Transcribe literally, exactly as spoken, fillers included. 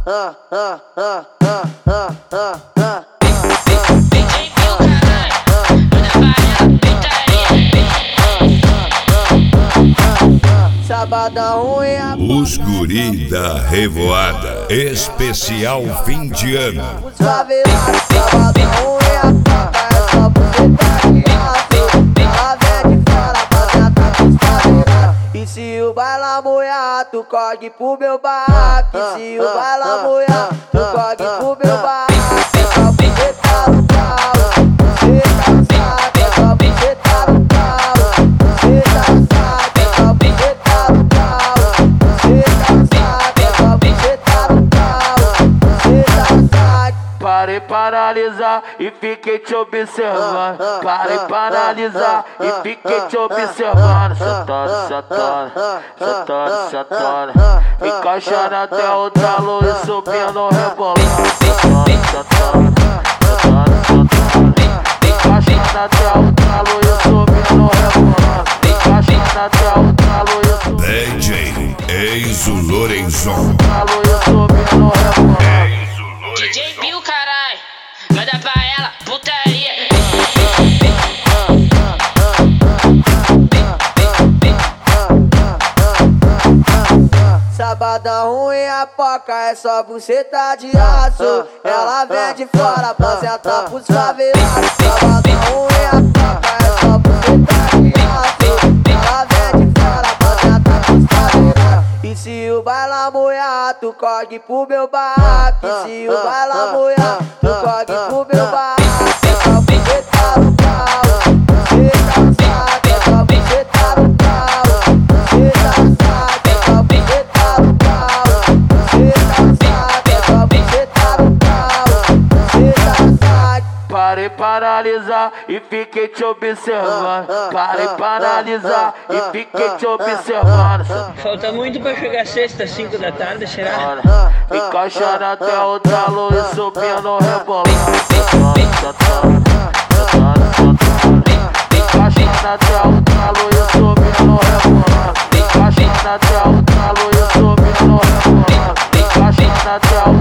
Sabadão ruim a Os guri da Revoada, especial fim de ano. favelados, sabadão ruim a paca, é só buceta de aço. Ela vem de fora pra tentar com os favelados. E se o baila moiar, tu corre pro meu barraco. E se o baila moiar, tu corre pro meu barraco. É só buceta no carro, buceta no saco. É só buceta no carro, buceta no saco. É só buceta no carro, buceta no saco. É só buceta no carro, buceta no saco. Parei pra analisar e fiquei te observando. Parei pra analisar e fiquei te observando. Sentando, sentando, sentando, sentando, encaixando até o talo e subindo, rebolando. Sentando, sentando, sentando, sentando, encaixando até o talo e subindo, rebolando. Encaixando até o talo e subindo. D J Enzo Lorenzon. Talo e subindo, rebolando. D J Bill, carai, manda pra ela, putaria. Sabadão ruim a poca, é só buceta de aço. Ela vem de fora pra sentar pros favelados. Sabadão ruim a poca, é só buceta de aço. Ela vem de fora pra sentar pros favelados. E se o baila moiar, tu corre pro meu barraco. E se o baila moiar, tu corre pro meu barraco. É só buceta no carro, buceta no saco. É só buceta no carro, buceta no saco. É só buceta no carro, buceta no saco. É só buceta no carro, buceta no saco. Parei pra analisar e fiquei te observando. Parei pra analisar e fiquei te observando. Falta muito pra chegar sexta, cinco da tarde, será? Encaixando até o talo e subindo, rebolando. Sentando, sentando, sentando, encaixando até o talo e subindo, rebolando. Encaixando até o talo e subindo, rebolando. Encaixando até o